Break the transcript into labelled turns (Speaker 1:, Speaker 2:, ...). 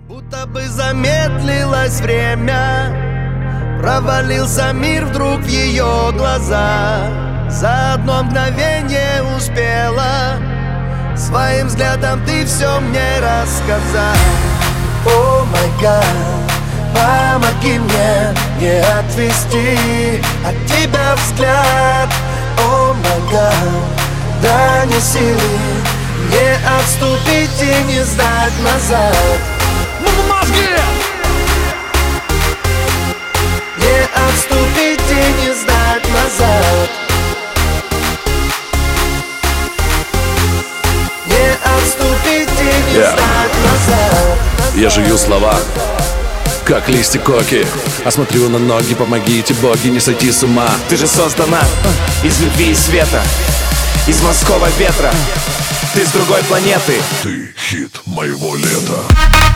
Speaker 1: Будто бы замедлилось время, провалился мир вдруг в ее глаза. За одно мгновение успела своим взглядом ты все мне рассказать. О май гад, помоги мне не отвести от тебя взгляд. О май гад, дай мне силы не отступить и не сдать назад. Не отступить и не сдать назад. Не отступить и не сдать назад.
Speaker 2: Я жую слова, как листья коки, а смотрю на ноги, помогите, боги, не сойти с ума.
Speaker 3: Ты же создана из любви и света, из морского ветра. Ты с другой планеты.
Speaker 2: Ты хит моего лета.